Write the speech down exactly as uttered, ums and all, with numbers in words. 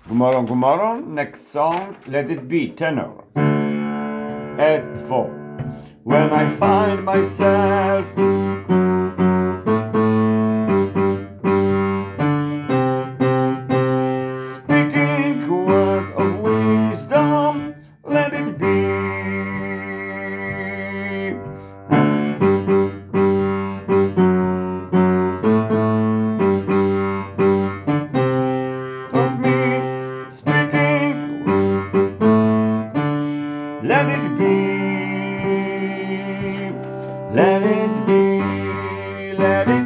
God morgon, god morgon. Next song, Let It Be, tenor. Ett, två. When I find myself speaking words of wisdom, let it be. Of me speaking, let it be, let it be, let it